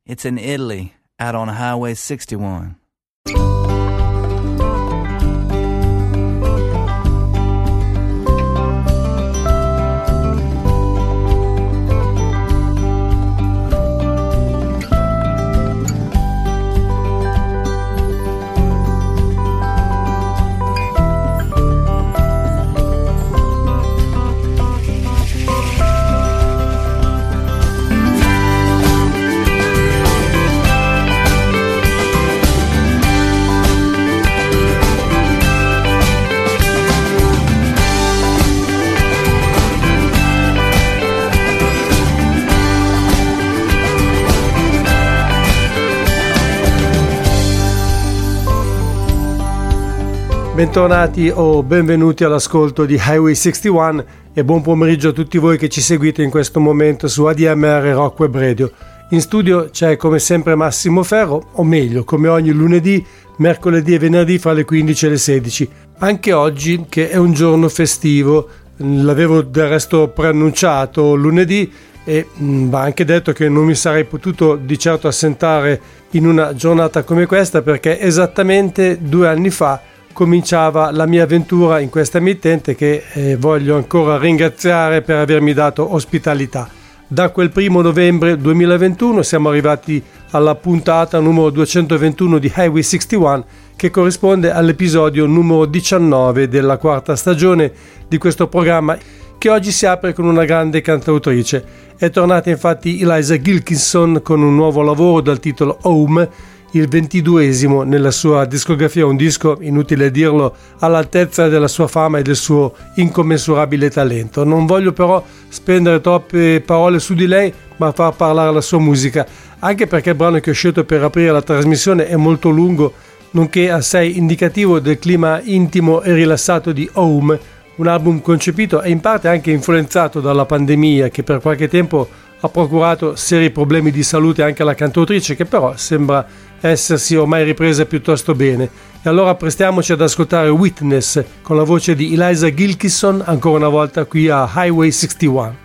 It's in Italy, out on Highway 61. Bentornati o benvenuti all'ascolto di Highway 61 e buon pomeriggio a tutti voi che ci seguite in questo momento su ADMR Rock Web Radio. In studio c'è come sempre Massimo Ferro, o meglio, come ogni lunedì, mercoledì e venerdì fra le 15 e le 16. Anche oggi, che è un giorno festivo, l'avevo del resto preannunciato lunedì e va anche detto che non mi sarei potuto di certo assentare in una giornata come questa, perché esattamente 2 anni fa cominciava la mia avventura in questa emittente che voglio ancora ringraziare per avermi dato ospitalità. Da quel 1 novembre 2021 siamo arrivati alla puntata numero 221 di Highway 61, che corrisponde all'episodio numero 19 della 4ª stagione di questo programma, che oggi si apre con una grande cantautrice. È tornata infatti Eliza Gilkinson con un nuovo lavoro dal titolo Home, il 22esimo nella sua discografia, un disco, inutile dirlo, all'altezza della sua fama e del suo incommensurabile talento. Non voglio però spendere troppe parole su di lei, ma far parlare la sua musica, anche perché il brano che ho scelto per aprire la trasmissione è molto lungo, nonché assai indicativo del clima intimo e rilassato di Home, un album concepito e in parte anche influenzato dalla pandemia, che per qualche tempo ha procurato seri problemi di salute anche alla cantautrice, che però sembra essersi ormai ripresa piuttosto bene. E allora prestiamoci ad ascoltare Witness con la voce di Eliza Gilkinson, ancora una volta qui a Highway 61.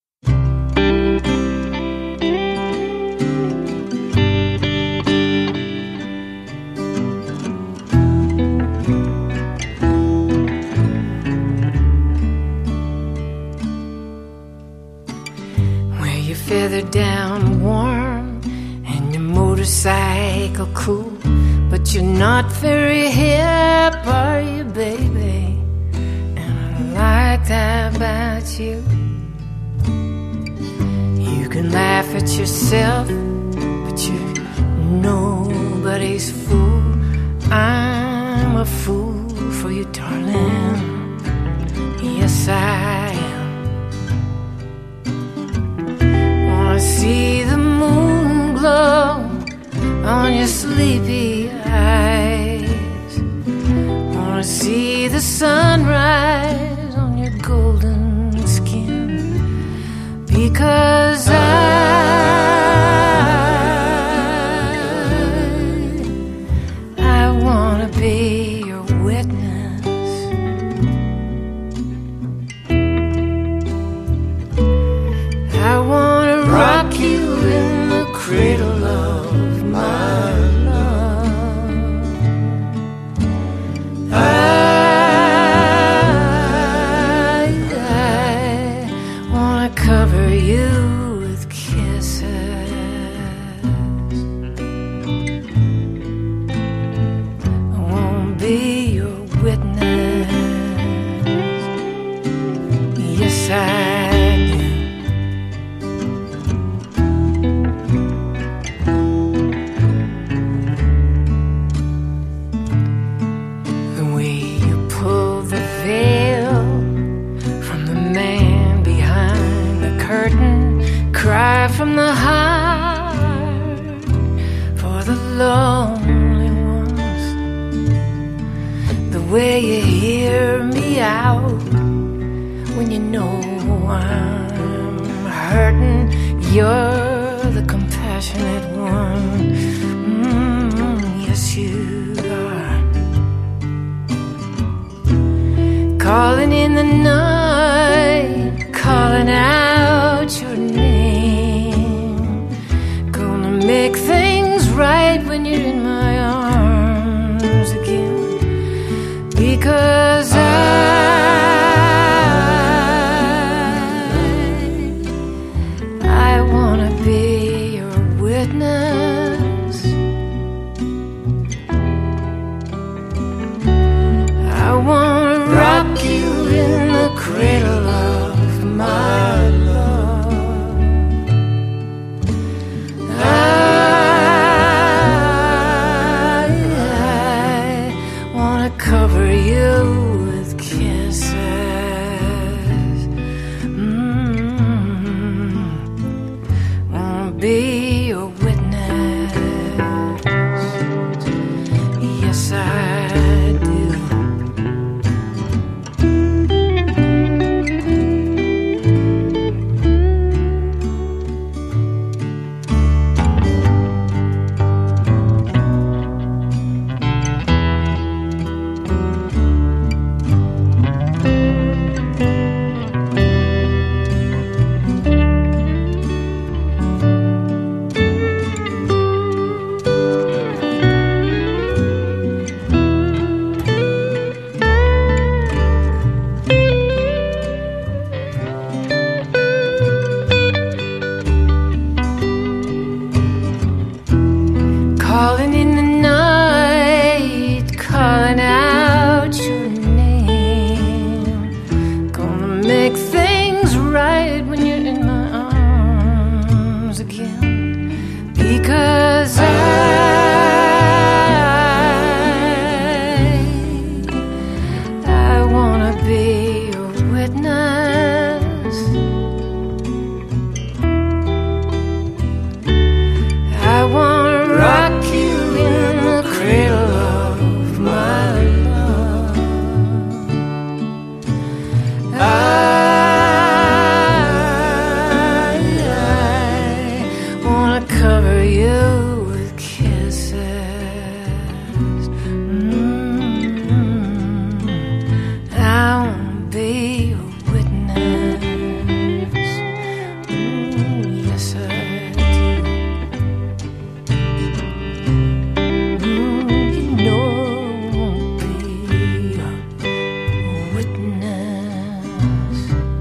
Feathered down warm and your motorcycle cool, but you're not very hip, are you, baby? And I like that about you. You can laugh at yourself, but you're nobody's fool. I'm a fool for you, darling. Yes, I am. I see the moon glow on your sleepy eyes. Wanna see the sunrise on your golden skin, because I wanna be your witness. I wanna rock you in the cradle of my love. I wanna cover you with kisses. I wanna be your witness. Yes, I do. Cry from the heart for the lonely ones. The way you hear me out when you know I'm hurting. You're the compassionate one. Yes, you are. Calling in the night, calling out your name. Gonna make things right when you're in my arms again. Because I wanna be your witness. I wanna rock you in the cradle of my love. I wanna cover you with kisses. Wanna be your witness. Yes, I do. Calling in the night, calling out your name. Gonna make things right when you're in my arms again. Because I wanna be your witness. I wanna rock you in the cradle of my love. I wanna cover you with kisses. I wanna be your witness. Yes, I do. You know I'll be a witness.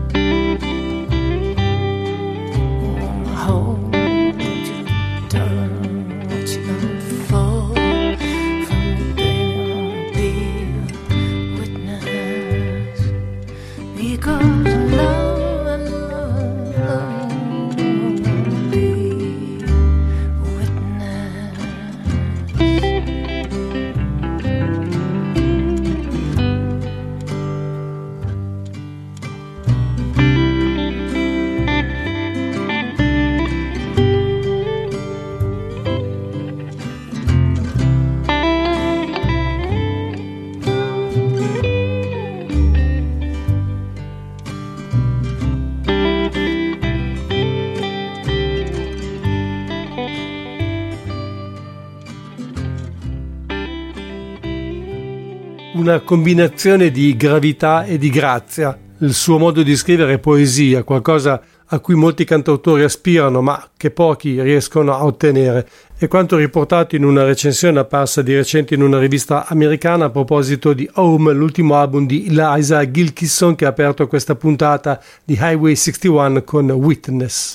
Wanna hold you, darling, watch you unfold from me, baby. I'll be a witness. Because I love you, be a witness. Una combinazione di gravità e di grazia. Il suo modo di scrivere è poesia, qualcosa a cui molti cantautori aspirano ma che pochi riescono a ottenere. È quanto riportato in una recensione apparsa di recente in una rivista americana a proposito di Home, l'ultimo album di Eliza Gilkyson, che ha aperto questa puntata di Highway 61 con Witness.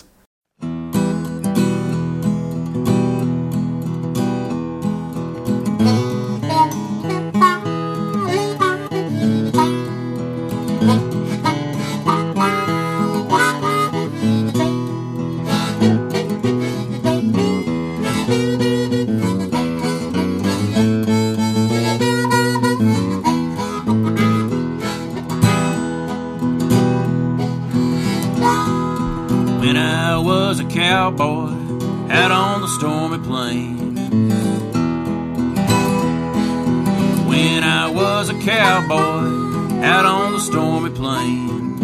When I was a cowboy out on the stormy plains. When I was a cowboy out on the stormy plains.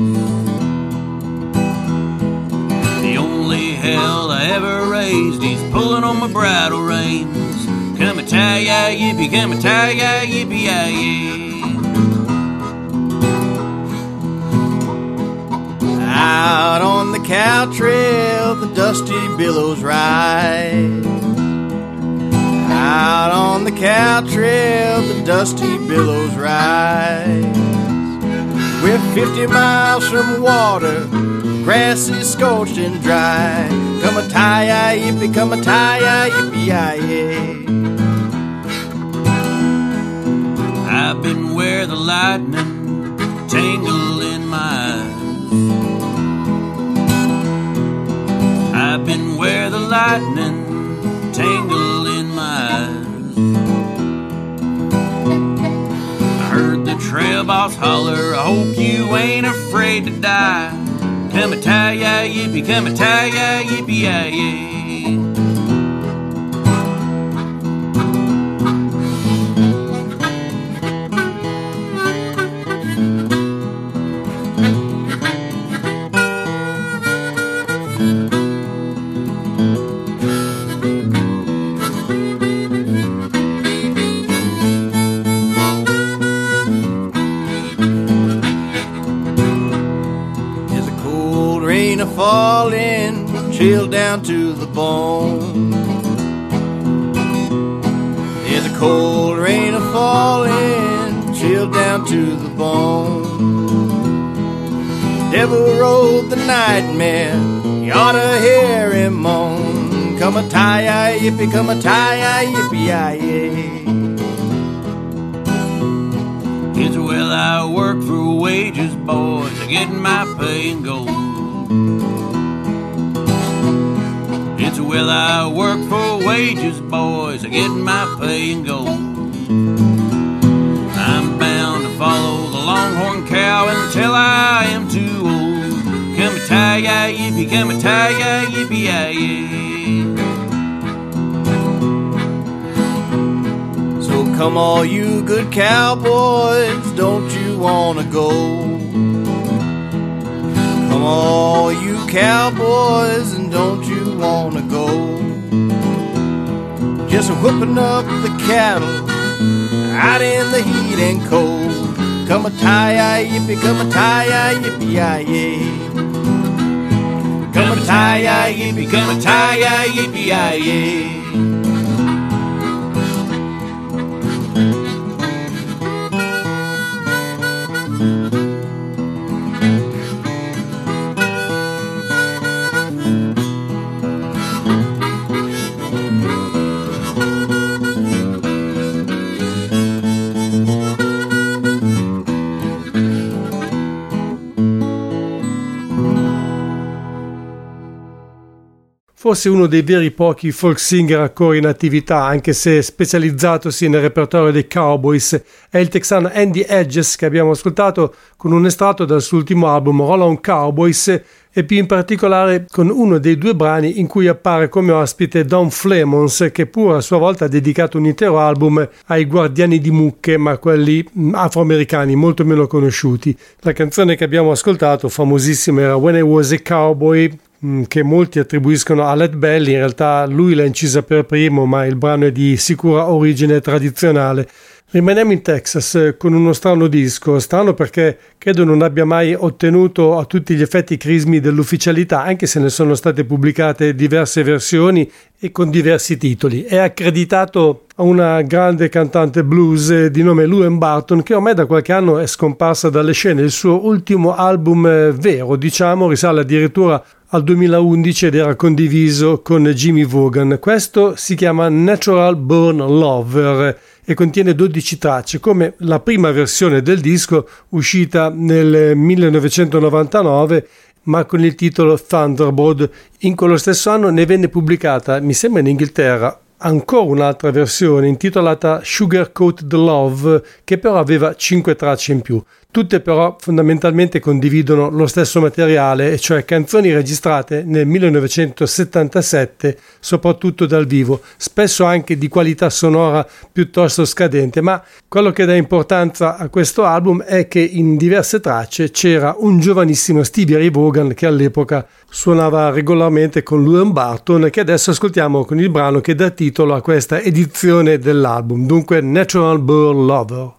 The only hell I ever raised is pulling on my bridle reins. Come a tie-ya yippee, come a tie-ya yippee, yeah. Out on the cow trail, the dusty billows ride. 50-mile trail, the dusty billows rise. We're 50 miles from water, grass is scorched and dry. Come a tie, yippee, come a tie, yippee-yi-yay. I've been where the lightning tangle in my eyes. I've been where the lightning tangle in my eyes. I heard the trail boss holler, I hope you ain't afraid to die. Come a tie, yippee, come a tie, yippee-yi-yay. Falling, chilled down to the bone. There's a cold rain a-falling, chilled down to the bone. Devil rode the nightmare, you oughta hear him moan. Come a tie, yippee, come a tie, yippee-yi-yay. It's well I work for wages, boys, I get my pay and go. It's well I work for wages, boys, I get my pay and go. I'm bound to follow the longhorn cow until I am too old. Come a tie, yippee, come a tie, yippee-yi-yay. So come all you good cowboys, don't you wanna go? Come all you cowboys, and don't you wanna go? Just whipping up the cattle out in the heat and cold. Come a tie, yippee, come a tie, yippee-yi-yay. Come a tie, yippee, come a tie, yippee-yi-yay. Forse uno dei veri pochi folk singer ancora in attività, anche se specializzatosi nel repertorio dei Cowboys, è il texano Andy Hedges, che abbiamo ascoltato con un estratto dal suo ultimo album Roll On Cowboys, e più in particolare con uno dei due brani in cui appare come ospite Don Flemons, che pure a sua volta ha dedicato un intero album ai guardiani di mucche, ma quelli afroamericani molto meno conosciuti. La canzone che abbiamo ascoltato, famosissima, era When I Was a Cowboy, che molti attribuiscono a Led Belly. In realtà lui l'ha incisa per primo, ma il brano è di sicura origine tradizionale. Rimaniamo in Texas con uno strano disco, strano perché credo non abbia mai ottenuto a tutti gli effetti i crismi dell'ufficialità, anche se ne sono state pubblicate diverse versioni e con diversi titoli. È accreditato a una grande cantante blues di nome Luann Barton, che ormai da qualche anno è scomparsa dalle scene. Il suo ultimo album vero, diciamo, risale addirittura al 2011 ed era condiviso con Jimmy Vaughan. Questo si chiama Natural Born Lover e contiene 12 tracce, come la prima versione del disco uscita nel 1999, ma con il titolo Thunderbird. In quello stesso anno ne venne pubblicata, mi sembra in Inghilterra, ancora un'altra versione intitolata Sugarcoated Love, che però aveva 5 tracce in più. Tutte però fondamentalmente condividono lo stesso materiale, cioè canzoni registrate nel 1977, soprattutto dal vivo, spesso anche di qualità sonora piuttosto scadente, ma quello che dà importanza a questo album è che in diverse tracce c'era un giovanissimo Stevie Ray Vaughan che all'epoca suonava regolarmente con Luann Barton, che adesso ascoltiamo con il brano che dà titolo a questa edizione dell'album, dunque Natural Born Lover.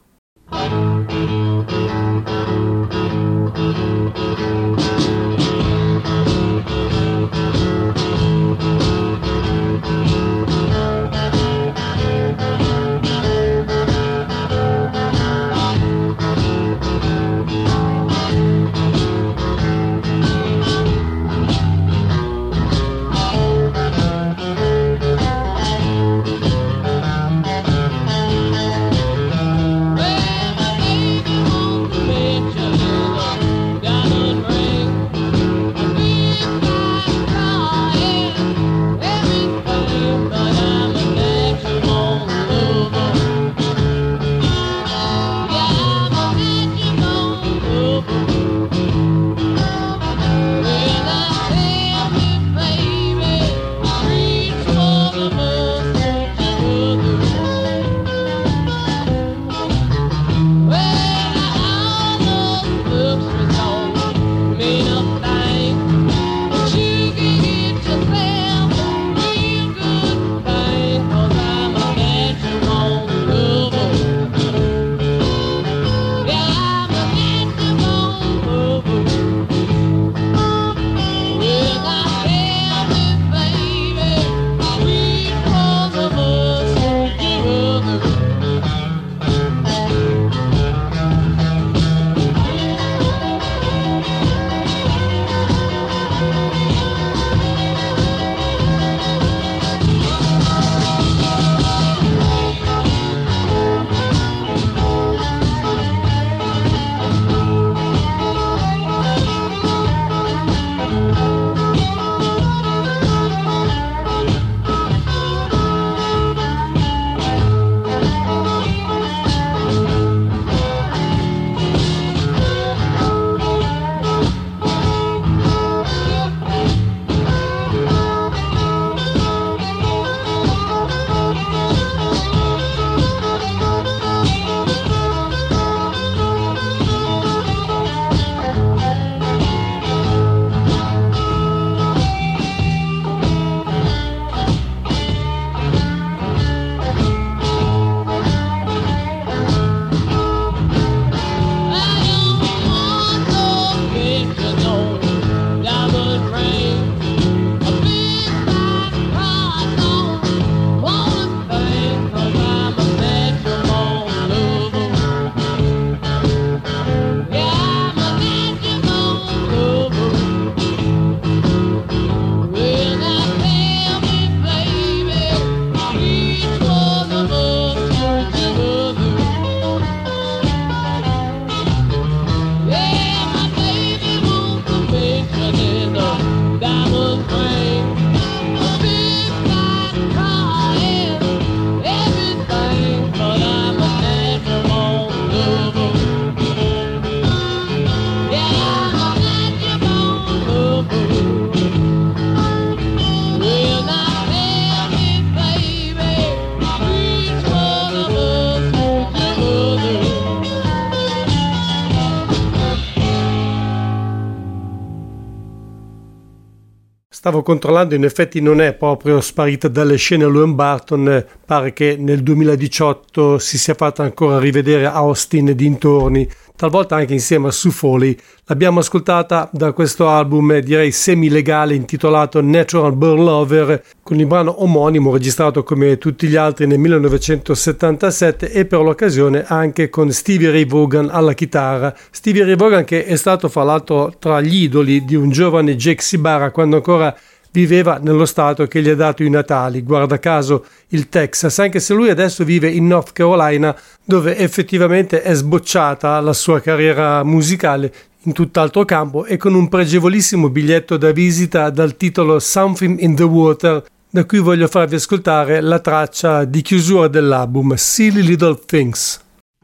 Stavo controllando, in effetti non è proprio sparita dalle scene Luan Barton, pare che nel 2018 si sia fatta ancora rivedere a Austin e dintorni, talvolta anche insieme a Sue Foley. L'abbiamo ascoltata da questo album, direi semi-legale, intitolato Natural Born Lover, con il brano omonimo registrato come tutti gli altri nel 1977 e per l'occasione anche con Stevie Ray Vaughan alla chitarra. Stevie Ray Vaughan che è stato fra l'altro tra gli idoli di un giovane Jake Sibara quando ancora viveva nello stato che gli ha dato i natali, guarda caso il Texas, anche se lui adesso vive in North Carolina, dove effettivamente è sbocciata la sua carriera musicale in tutt'altro campo e con un pregevolissimo biglietto da visita dal titolo Something in the Water, da cui voglio farvi ascoltare la traccia di chiusura dell'album, Silly Little Things.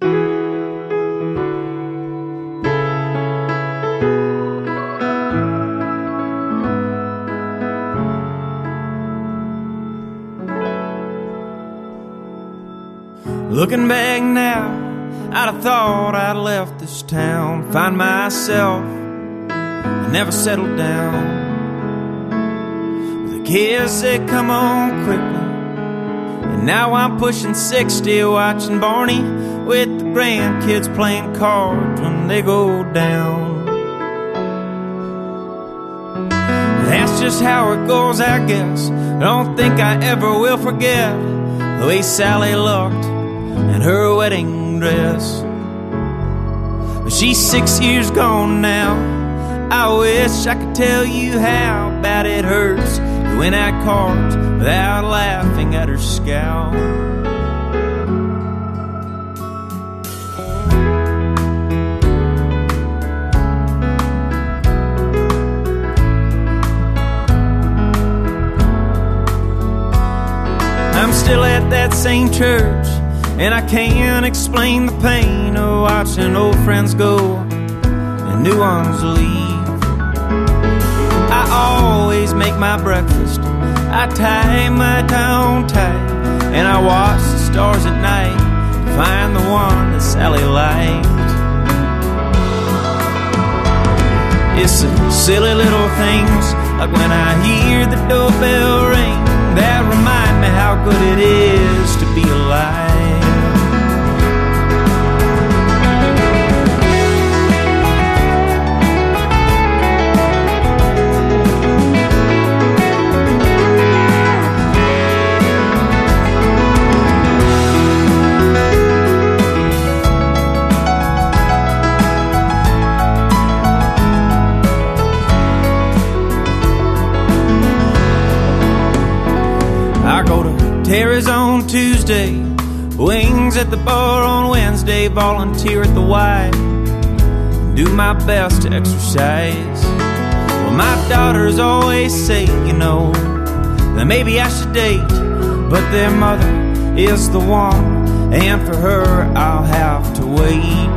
Looking back now, I'd have thought I'd left this town, find myself, I never settled down. The kids said come on quickly, and now I'm pushing 60, watching Barney with the grandkids playing cards when they go down. That's just how it goes, I guess. I don't think I ever will forget the way Sally looked and her wedding dress. But she's 6 years gone now. I wish I could tell you how bad it hurts to win at cards without laughing at her scowl. I'm still at that same church, and I can't explain the pain of watching old friends go and new ones leave. I always make my breakfast, I tie my tie on tight, and I watch the stars at night to find the one that Sally liked. It's the silly little things, like when I hear the doorbell ring, that remind me how good it is to be alive. Terry's on Tuesday, wings at the bar on Wednesday, volunteer at the Y, do my best to exercise. Well, my daughters always say, you know, that maybe I should date, but their mother is the one, and for her I'll have to wait.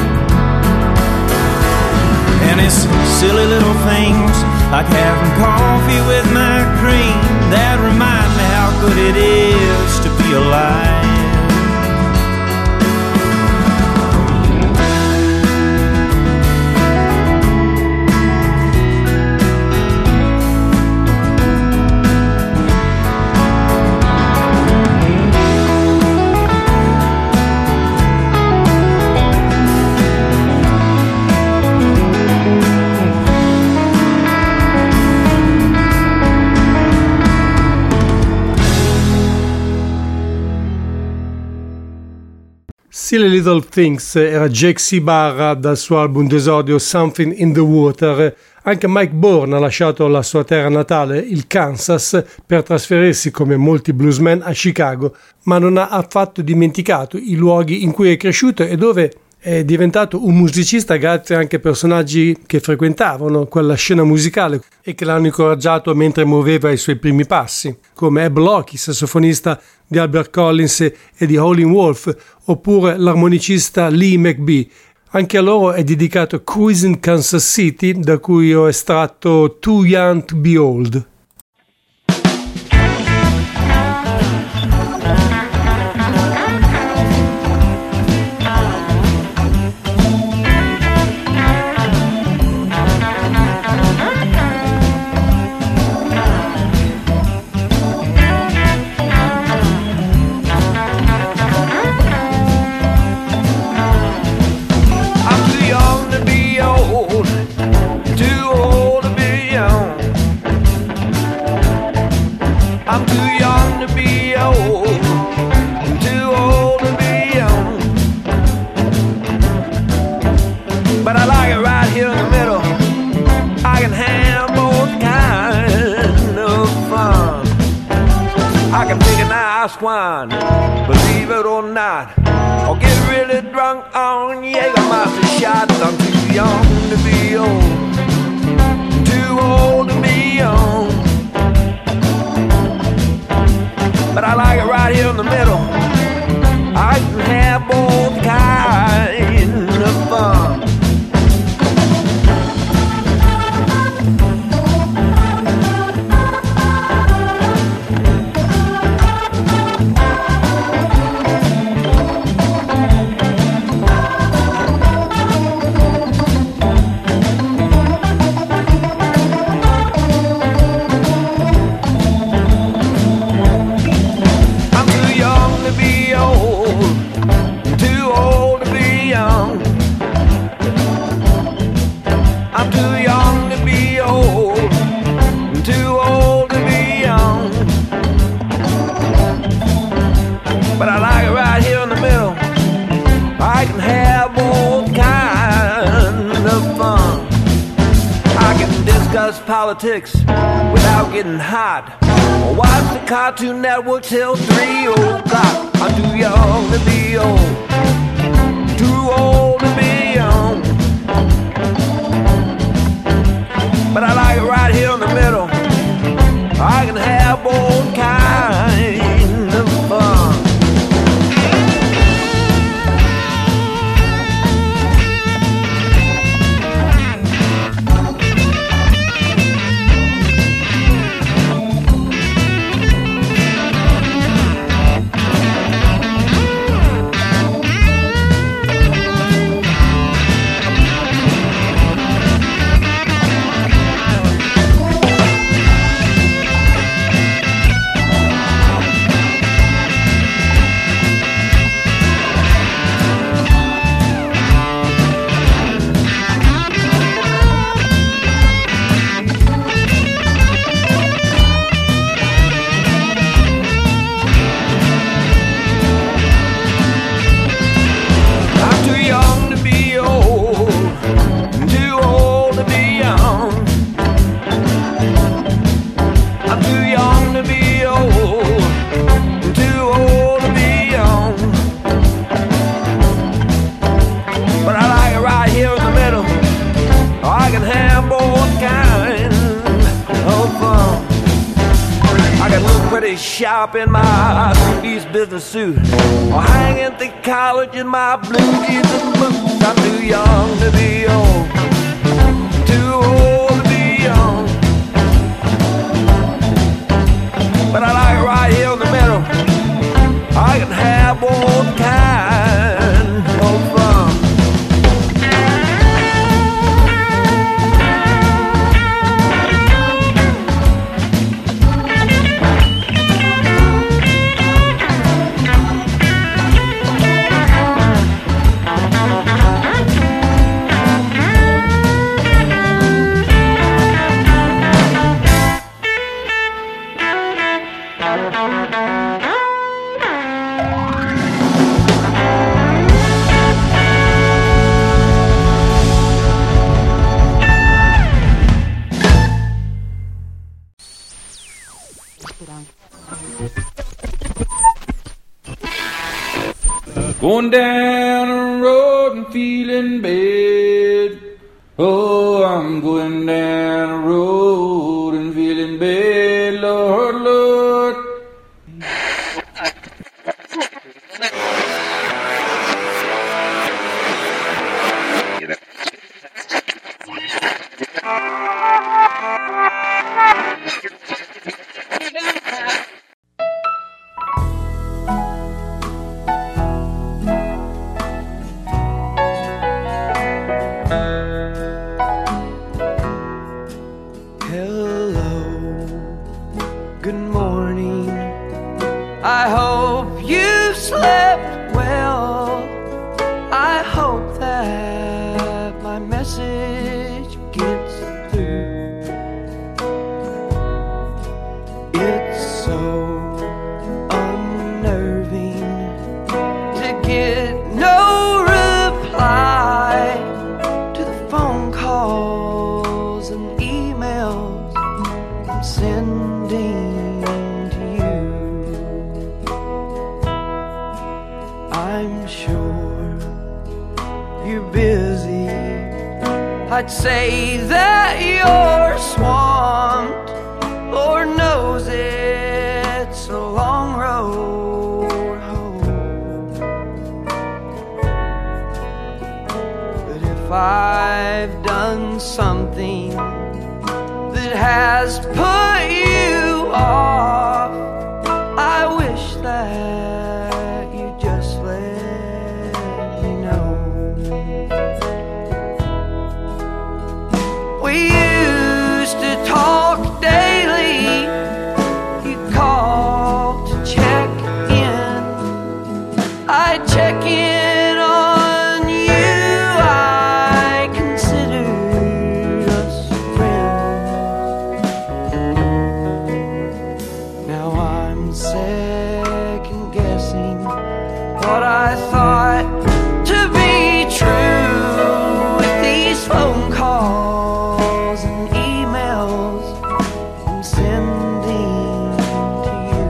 And it's silly little things, like having coffee with my cream, that remind me how good it is to be alive. Silly Little Things era Jake Sibara dal suo album d'esordio Something in the Water. Anche Mike Bourne ha lasciato la sua terra natale, il Kansas, per trasferirsi come molti bluesmen a Chicago, ma non ha affatto dimenticato i luoghi in cui è cresciuto e dove è diventato un musicista grazie anche a personaggi che frequentavano quella scena musicale e che l'hanno incoraggiato mentre muoveva i suoi primi passi, come Eb Locke, sassofonista di Albert Collins e di Howlin' Wolf, oppure l'armonicista Lee McBee. Anche a loro è dedicato Cruising Kansas City, da cui ho estratto Too Young to Be Old. house wine, believe it or not. I'll get really drunk on Jägermeister shots. I'm too young to be old, too old to be young. But I like it right here in the middle. I can have both kinds of fun. Politics without getting hot, or watch the Cartoon Network till 3 o'clock. I'm too young to be old, too old to be young. But I like it right here in the middle. I can have both kinds of fun. Shop in my three-piece business suit, or hang at the college in my blue jeans and boots. I'm too young to be old, too old to be young. But I like it right here in the middle. I can have both kinds of fun. Going down the road and feeling bad. Oh, I'm going down the road and feeling bad, Lord, Lord. sending to you. I'm sure you're busy. I'd say that you're swamped. Lord knows it's a long road home. But if I've done something that has put you off, I wish that you just let me know. We used to talk daily. You called to check in. I'd check in on you. I considered us friends. Now I'm second guessing what I thought to be true with these phone calls and emails I'm sending to you.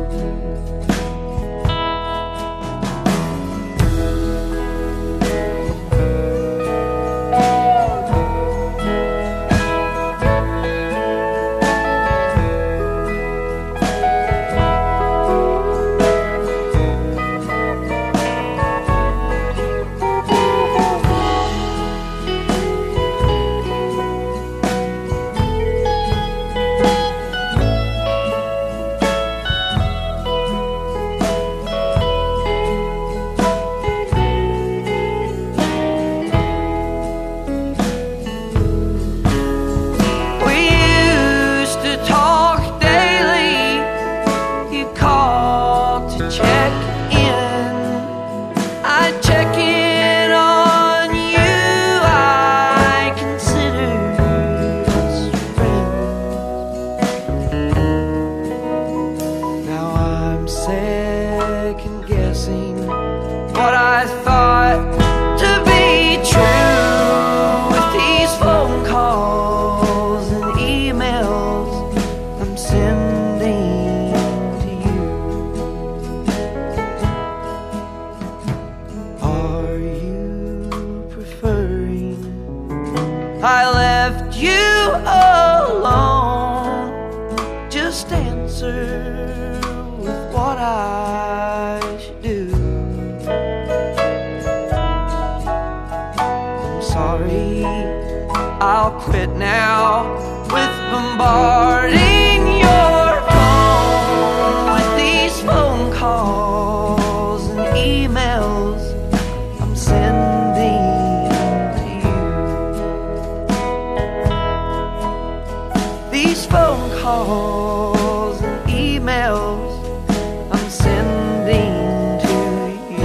We used to talk daily. You called to check in. I'd check in on you. I considered us friends. Now I'm second guessing what I thought to be true with these phone calls and emails I'm sending to you. Are you preferring I left you alone? Just answer with what I should do. I'm sorry, I'll quit now with bombarding your phone with these phone calls and emails I'm sending to you. These phone calls and emails I'm sending to you.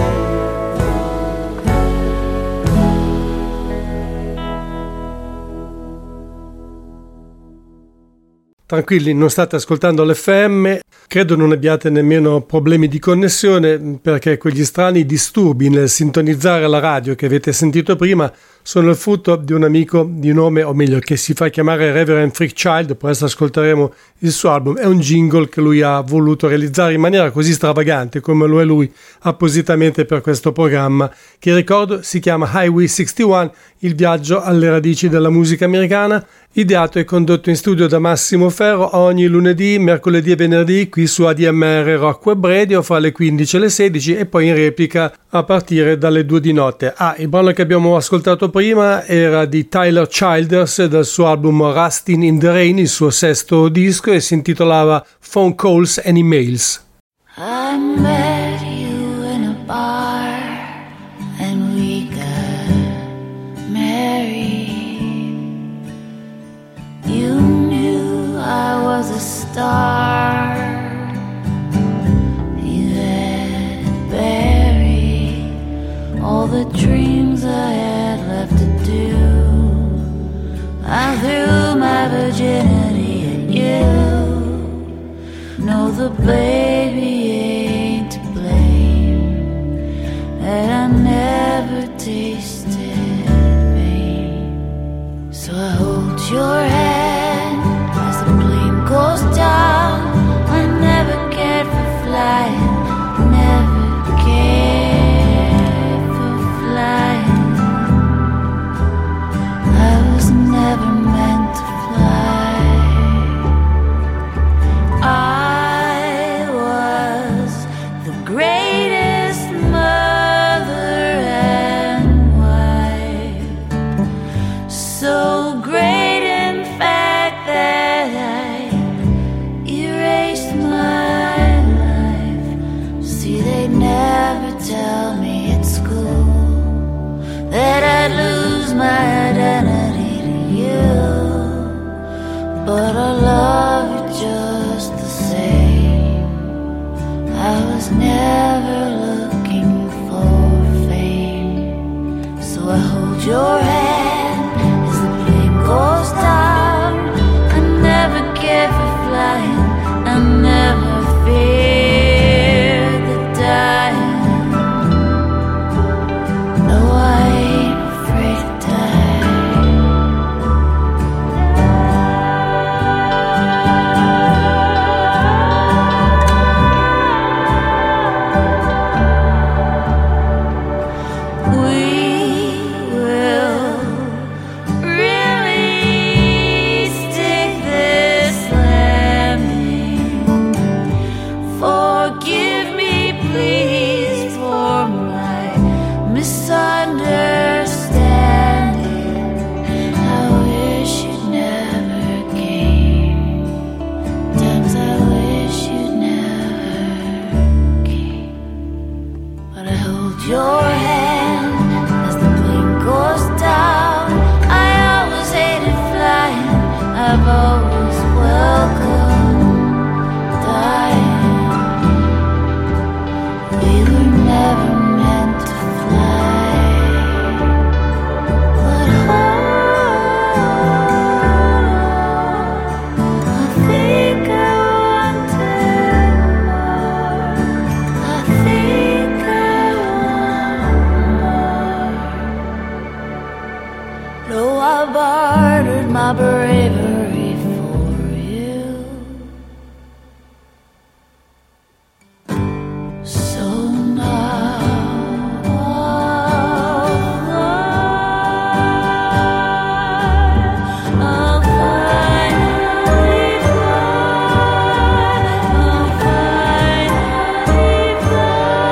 Tranquilli, non state ascoltando l'FM, credo non abbiate nemmeno problemi di connessione, perché quegli strani disturbi nel sintonizzare la radio che avete sentito prima sono il frutto di un amico di nome, o meglio, che si fa chiamare Reverend Freakchild. Presto ascolteremo il suo album. È un jingle che lui ha voluto realizzare in maniera così stravagante come lo è lui, appositamente per questo programma, che ricordo si chiama Highway 61, il viaggio alle radici della musica americana, ideato e condotto in studio da Massimo Ferro ogni lunedì, mercoledì e venerdì qui su ADMR Rock Web Radio fra le 15 e le 16 e poi in replica a partire dalle 2 di notte. Il brano che abbiamo ascoltato prima era di Tyler Childers dal suo album Rustin' in the Rain, il suo sesto disco, e si intitolava Phone Calls and Emails. I met you in a bar and we got married. You knew I was a star. You had buried all the dreams I had left to do. I threw my virginity at you. No, the baby ain't to blame, and I never tasted pain. So I hold your hand as the plane goes down. I never cared for flying, never cared. was never looking for fame. So I hold your hand as the plane goes down. I never cared for flying, I never feared the dying. No, I ain't afraid to die. Your hand as the plane goes down. I always hated flying, I've always welcomed dying. We were never meant to fly, but hold on, I think I wanted more. I think though I bartered my bravery for you, so now I'll finally fly. I'll finally fly.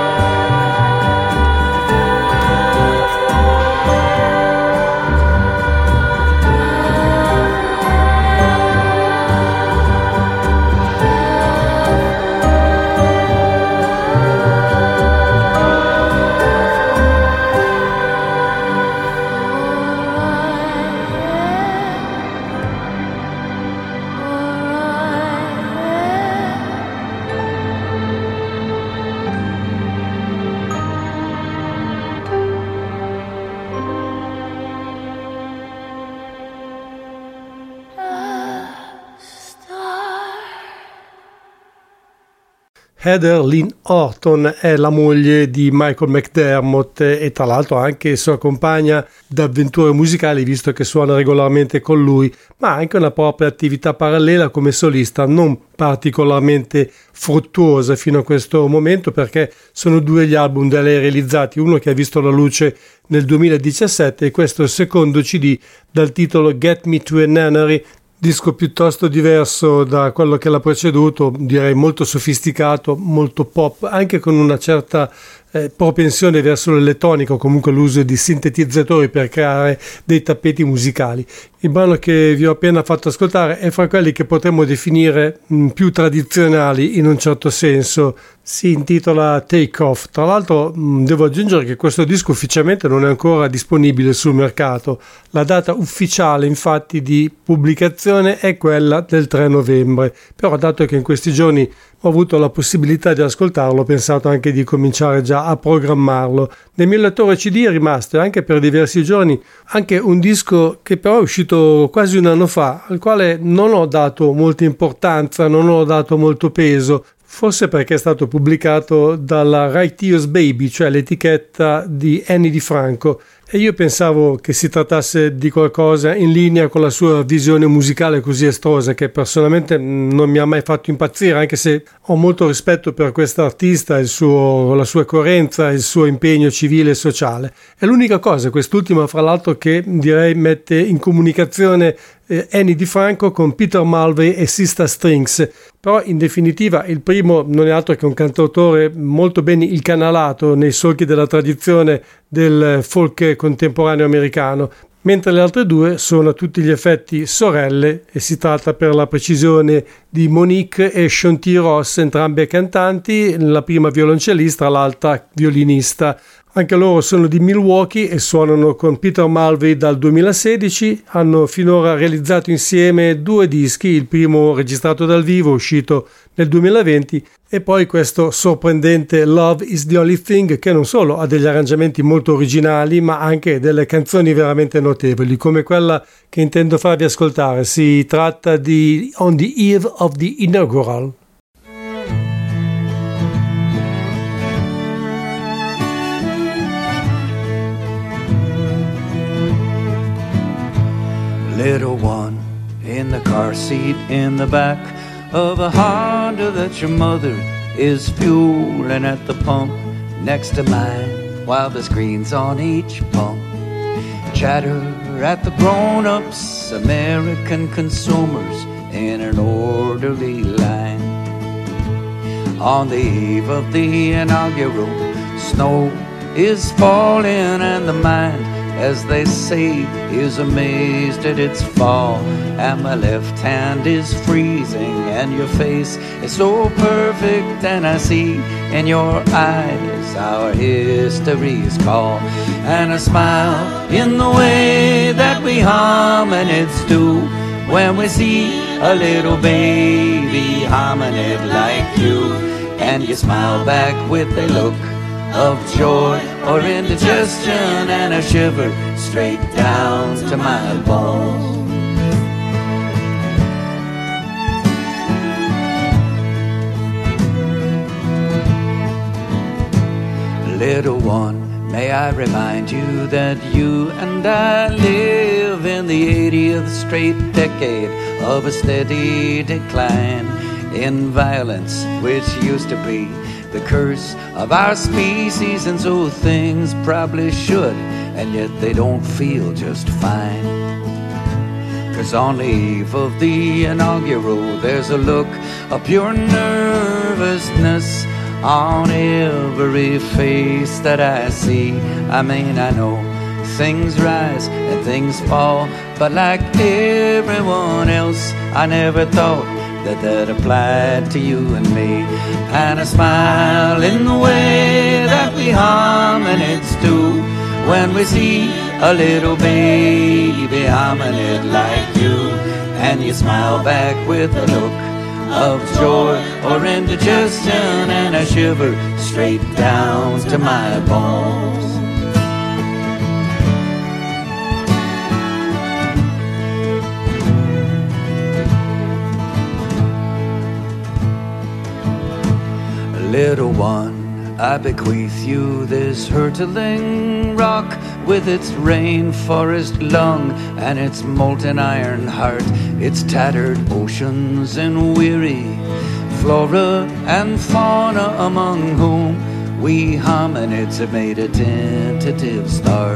Heather Lynn Orton è la moglie di Michael McDermott e tra l'altro anche sua compagna d'avventure musicali, visto che suona regolarmente con lui, ma ha anche una propria attività parallela come solista, non particolarmente fruttuosa fino a questo momento, perché sono due gli album da lei realizzati, uno che ha visto la luce nel 2017 e questo è il secondo CD dal titolo Get Me to a Nunnery, disco piuttosto diverso da quello che l'ha preceduto, direi molto sofisticato, molto pop, anche con una certa propensione verso l'elettronica o comunque l'uso di sintetizzatori per creare dei tappeti musicali. Il brano che vi ho appena fatto ascoltare è fra quelli che potremmo definire più tradizionali in un certo senso, si intitola Take Off. Tra l'altro devo aggiungere che questo disco ufficialmente non è ancora disponibile sul mercato, la data ufficiale infatti di pubblicazione è quella del 3 novembre, però dato che in questi giorni ho avuto la possibilità di ascoltarlo, ho pensato anche di cominciare già a programmarlo. Nel mio lettore CD è rimasto anche per diversi giorni anche un disco che però è uscito quasi un anno fa, al quale non ho dato molta importanza, non ho dato molto peso, forse perché è stato pubblicato dalla Righteous Baby, cioè l'etichetta di Annie DiFranco, e io pensavo che si trattasse di qualcosa in linea con la sua visione musicale così estrosa, che personalmente non mi ha mai fatto impazzire, anche se ho molto rispetto per quest'artista, la sua coerenza, il suo impegno civile e sociale. È l'unica cosa, quest'ultima fra l'altro, che direi mette in comunicazione Annie DiFranco con Peter Mulvey e Sista Strings, però in definitiva il primo non è altro che un cantautore molto ben incanalato nei solchi della tradizione del folk contemporaneo americano, mentre le altre due sono a tutti gli effetti sorelle e si tratta per la precisione di Monique e Shonti Ross, entrambe cantanti, la prima violoncellista, l'altra violinista. Anche loro sono di Milwaukee e suonano con Peter Mulvey dal 2016. Hanno finora realizzato insieme 2 dischi, il primo registrato dal vivo uscito nel 2020 e poi questo sorprendente Love is the Only Thing, che non solo ha degli arrangiamenti molto originali ma anche delle canzoni veramente notevoli come quella che intendo farvi ascoltare. Si tratta di On the Eve of the Inaugural. Little one in the car seat in the back of a Honda that your mother is fueling at the pump next to mine while the screen's on each pump. Chatter at the grown-ups, American consumers in an orderly line. On the eve of the inaugural, snow is falling and the mind, as they say, is amazed at its fall. And my left hand is freezing and your face is so perfect, and I see in your eyes our history's call. And a smile in the way that we hominids do when we see a little baby hominid like you. And you smile back with a look of joy or indigestion and a shiver straight down to my bones. Little one, may I remind you that you and I live in the 80th straight decade of a steady decline in violence, which used to be the curse of our species, and so things probably should, and yet they don't feel just fine. 'Cause on the eve of the inaugural, there's a look of pure nervousness on every face that I see. I mean, I know things rise and things fall, but like everyone else, I never thought that applied to you and me. And a smile in the way that we hominids do when we see a little baby hominid like you. And you smile back with a look of joy or indigestion and a shiver straight down to my bones. Little one, I bequeath you this hurtling rock with its rainforest lung and its molten iron heart, its tattered oceans and weary flora and fauna, among whom we hominids have made a tentative start.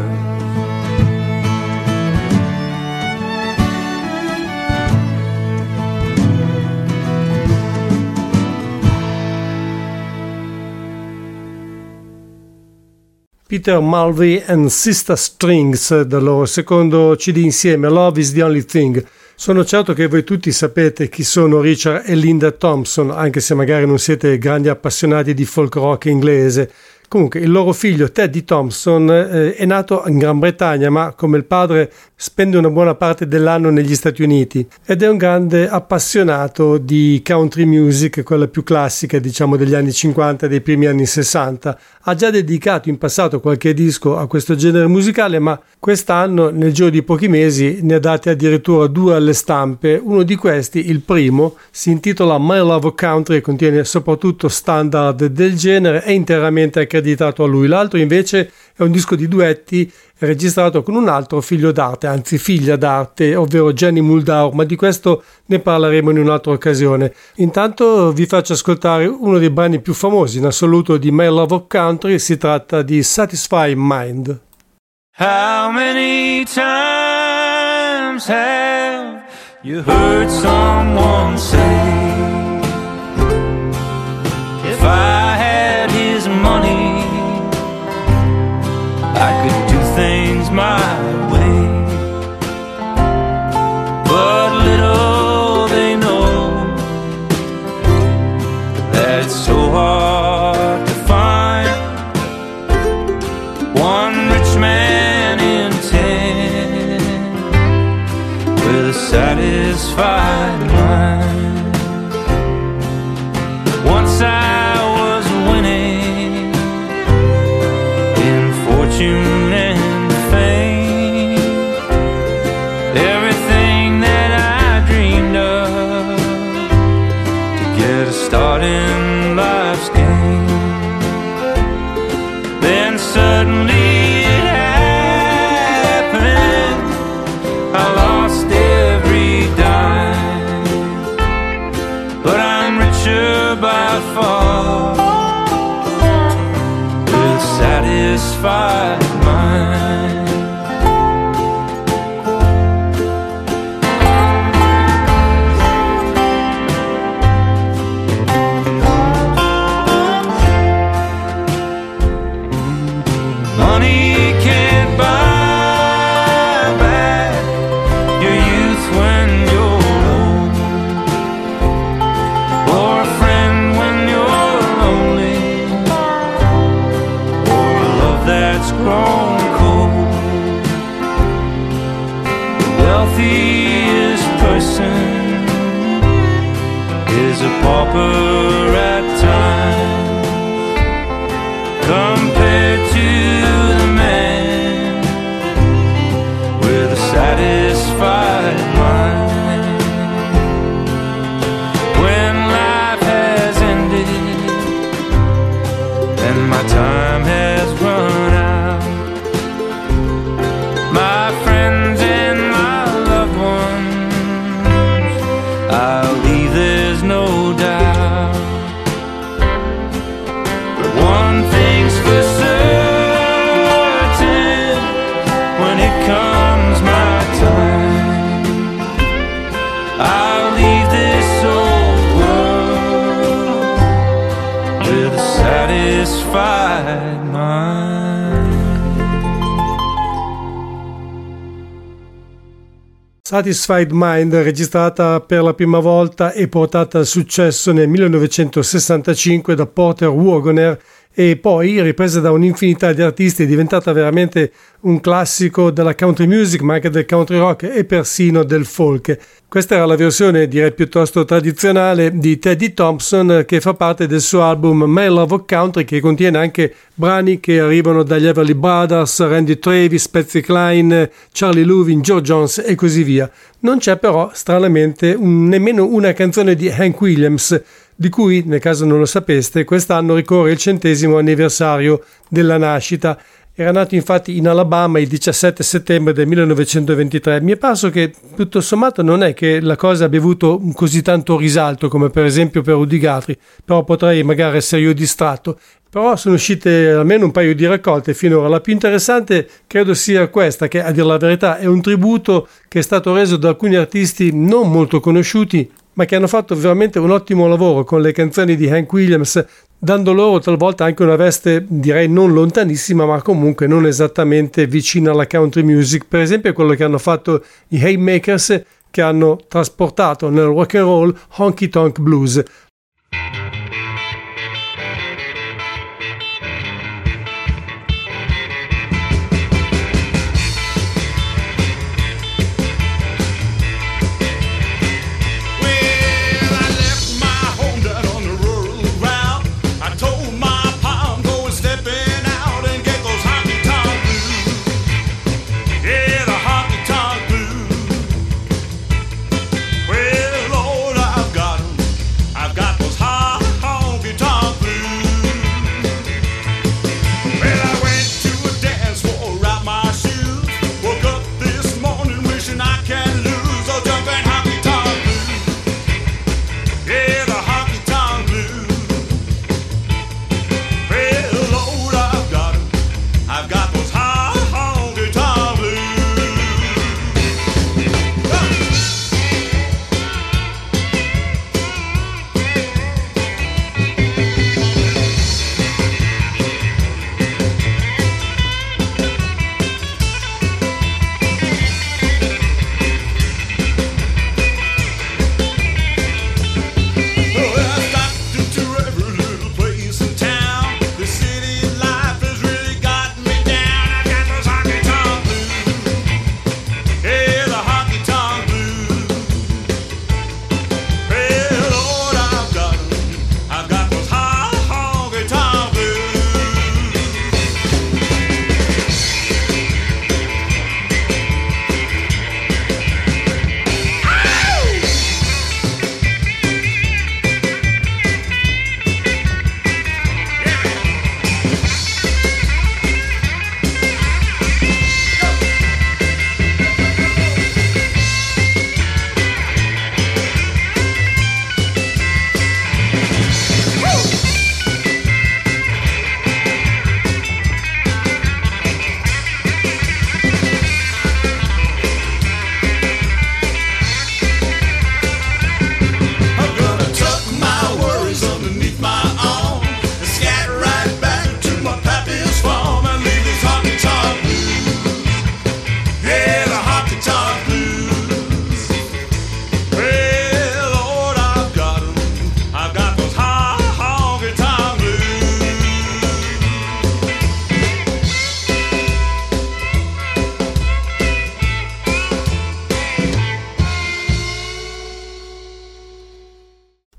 Peter Mulvey and Sister Strings dal loro secondo CD insieme, Love is the Only Thing. Sono certo che voi tutti sapete chi sono Richard e Linda Thompson, anche se magari non siete grandi appassionati di folk rock inglese. Comunque il loro figlio Teddy Thompson è nato in Gran Bretagna, ma come il padre spende una buona parte dell'anno negli Stati Uniti ed è un grande appassionato di country music, quella più classica, diciamo degli anni 50 e dei primi anni 60. Ha già dedicato in passato qualche disco a questo genere musicale, ma quest'anno, nel giro di pochi mesi, ne ha dati addirittura 2 alle stampe. Uno di questi, il primo, si intitola My Love of Country e contiene soprattutto standard del genere, è interamente accreditato a lui. L'altro invece è un disco di duetti registrato con un altro figlio d'arte, anzi figlia d'arte, ovvero Jenny Muldaur, ma di questo ne parleremo in un'altra occasione. Intanto vi faccio ascoltare uno dei brani più famosi in assoluto di My Love of Country, si tratta di Satisfy Mind. How many times have you heard someone say, if I had his money, I could do things my way? But little they know that it's so hard to find satisfied mind. Money can't buy back your youth when you're old, or a friend when you're lonely, or a love that's grown cold. The wealthiest person is a pauper at times, compared to the man with a satisfied mind. When life has ended and my time has run out, my friends and my loved ones I'll leave, there's no doubt. But one thing's for certain, when it comes my time, I'll leave this old world with a satisfied mind. Satisfied Mind, registrata per la prima volta e portata al successo nel 1965 da Porter Wagoner e poi ripresa da un'infinità di artisti, è diventata veramente un classico della country music, ma anche del country rock e persino del folk. Questa era la versione, direi piuttosto tradizionale, di Teddy Thompson, che fa parte del suo album My Love of Country, che contiene anche brani che arrivano dagli Everly Brothers, Randy Travis, Patsy Cline, Charlie Louvin, Joe Jones e così via. Non c'è però, stranamente, nemmeno una canzone di Hank Williams, di cui, nel caso non lo sapeste, quest'anno ricorre il 100° anniversario della nascita. Era nato infatti in Alabama il 17 settembre del 1923. Mi è parso che tutto sommato non è che la cosa abbia avuto così tanto risalto come per esempio per Woody Guthrie, però potrei magari essere io distratto. Però sono uscite almeno un paio di raccolte finora. La più interessante credo sia questa, che a dire la verità è un tributo che è stato reso da alcuni artisti non molto conosciuti, ma che hanno fatto veramente un ottimo lavoro con le canzoni di Hank Williams, dando loro talvolta anche una veste, direi non lontanissima, ma comunque non esattamente vicina alla country music. Per esempio quello che hanno fatto i Haymakers, che hanno trasportato nel rock and roll Honky Tonk Blues. I've got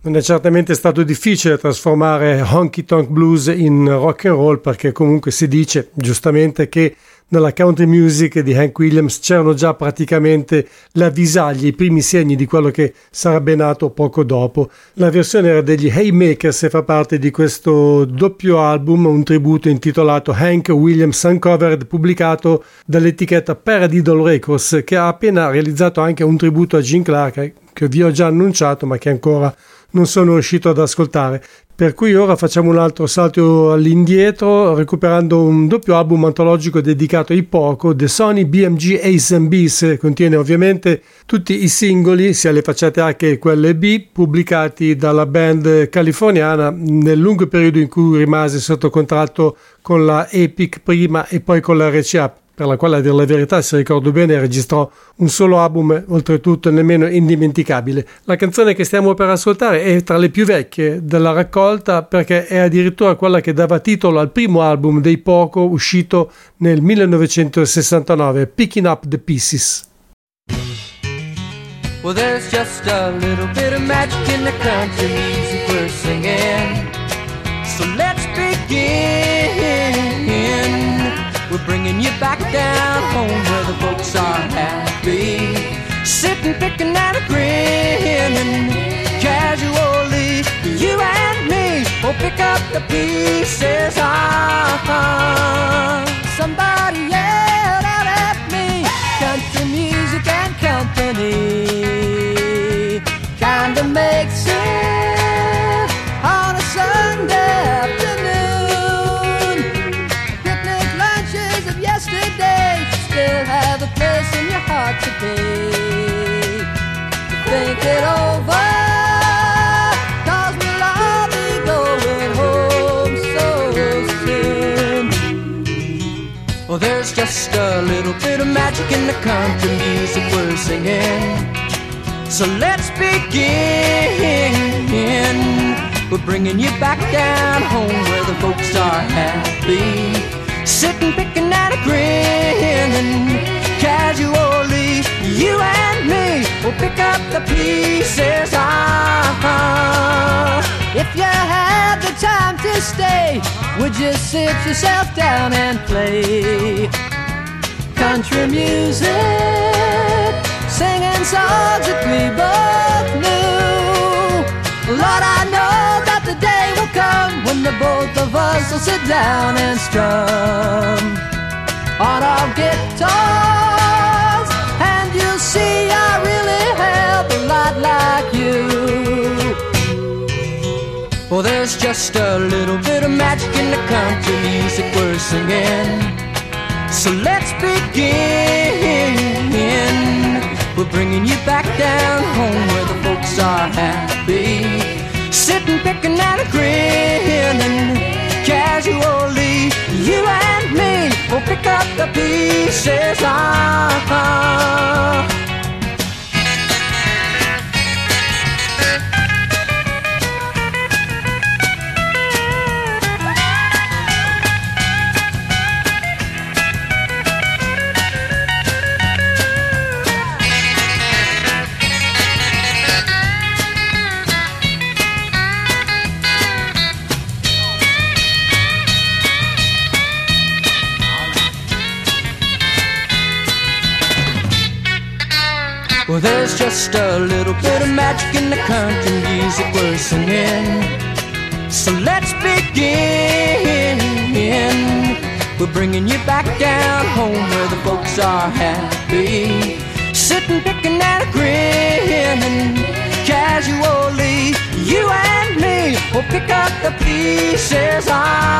Non è certamente stato difficile trasformare Honky Tonk Blues in rock and roll, perché comunque si dice giustamente che nella country music di Hank Williams c'erano già praticamente le avvisaglie, i primi segni di quello che sarebbe nato poco dopo. La versione era degli Haymakers e fa parte di questo doppio album, un tributo intitolato Hank Williams Uncovered, pubblicato dall'etichetta Paradiddle Records, che ha appena realizzato anche un tributo a Gene Clark, che vi ho già annunciato ma che ancora non sono riuscito ad ascoltare. Per cui ora facciamo un altro salto all'indietro, recuperando un doppio album antologico dedicato ai Poco. The Sony BMG A's and B's contiene ovviamente tutti i singoli, sia le facciate A che quelle B, pubblicati dalla band californiana nel lungo periodo in cui rimase sotto contratto con la Epic prima e poi con la RCA, per la quale, a dire la verità, se ricordo bene, registrò un solo album, oltretutto nemmeno indimenticabile. La canzone che stiamo per ascoltare è tra le più vecchie della raccolta, perché è addirittura quella che dava titolo al primo album dei Poco, uscito nel 1969, Picking Up the Pieces. Well, there's just a little bit of magic in the country music we're singing, so let's begin. We're bringing you back down home where the folks are happy, sitting, picking and a grinning casually. You and me will pick up the pieces. Somebody yelled out at me, country music and company kinda makes it on a Sunday afternoon. Yesterday still have a place in your heart today. Think it over, 'cause we'll all be going home so soon. Well, there's just a little bit of magic in the country music we're singing, so let's begin. We're bringing you back down home where the folks are happy, sitting, picking and a grinning casually. You and me will pick up the pieces. If you had the time to stay, would you sit yourself down and play country music, singing songs that we both knew? Lord, I know that the day will come when the both of us will sit down and strum on our guitars, and you'll see I really have a lot like you. Well, there's just a little bit of magic in the country music we're singing, so let's begin. We're bringing you back down home where the folks are happy, sitting, picking and a grinning casually. You and me will pick up the pieces. Well, there's just a little bit of magic in the country music we're singing, so let's begin. We're bringing you back down home where the folks are happy, sitting, picking and a grinning casually. You and me will pick up the pieces.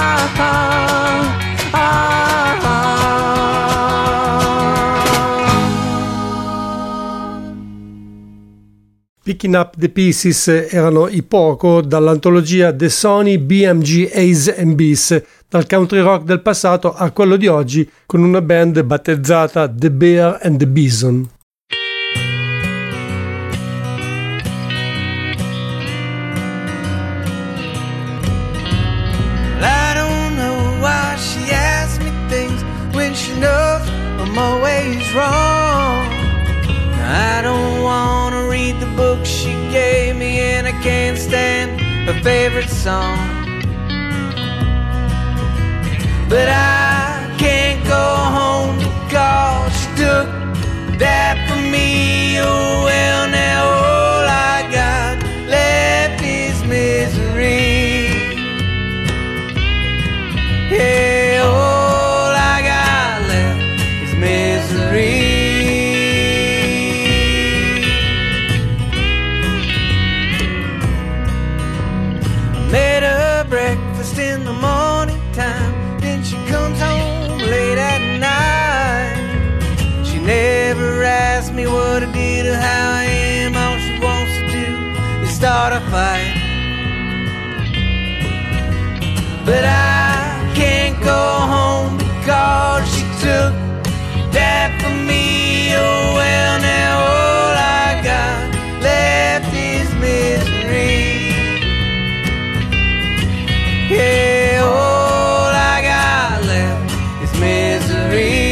Picking Up the Pieces erano i Poco dall'antologia The Sony BMG A's and B's, dal country rock del passato a quello di oggi, con una band battezzata The Bear and the Bison. I don't know why she asks me things when she knows I'm always wrong. I don't want to read the book she gave me, and I can't stand favorite song. But I can't go home because she took that from me. Oh well, now all I got left is misery. Yeah, all I got left is misery. I made her breakfast in the morning time, then she comes home late at night. She never asked me what I did or how I am. All she wants to do is start a fight. But I can't go home because she took that from me. Oh well, now all I got left is misery. Yeah, all I got left is misery.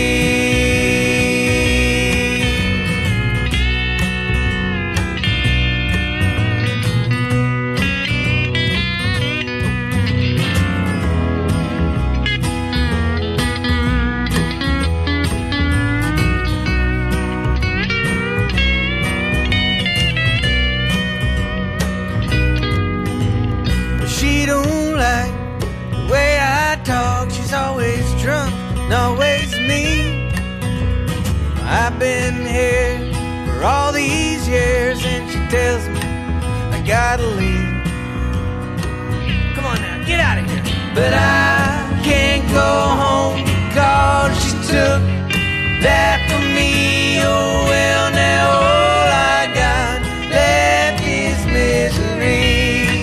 She don't like the way I talk. She's always drunk and always me. I've been here for all these years and she tells me I gotta leave. Come on now, get out of here. But I can't go home because she took that from me. Oh well, now all I got left is misery.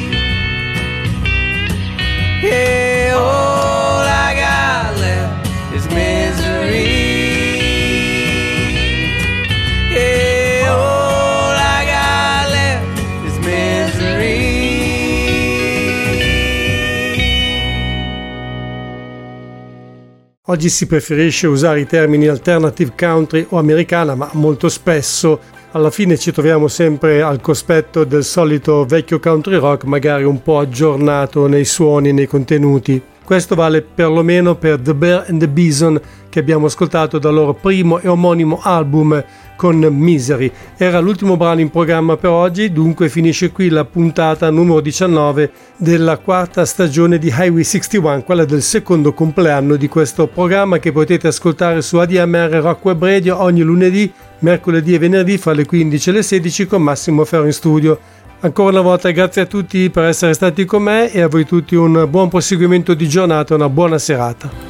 Yeah, all I got left is misery. Yeah, all I got left is misery. Oggi si preferisce usare i termini alternative country o americana, ma molto spesso alla fine ci troviamo sempre al cospetto del solito vecchio country rock, magari un po' aggiornato nei suoni, nei contenuti. Questo vale perlomeno per The Bear and the Bison, che abbiamo ascoltato dal loro primo e omonimo album con Misery. Era l'ultimo brano in programma per oggi, dunque finisce qui la puntata numero 19 della quarta stagione di Highway 61, quella del secondo compleanno di questo programma che potete ascoltare su ADMR Rock Web Radio ogni lunedì, mercoledì e venerdì fra le 15 e le 16 con Massimo Ferro in studio. Ancora una volta grazie a tutti per essere stati con me e a voi tutti un buon proseguimento di giornata e una buona serata.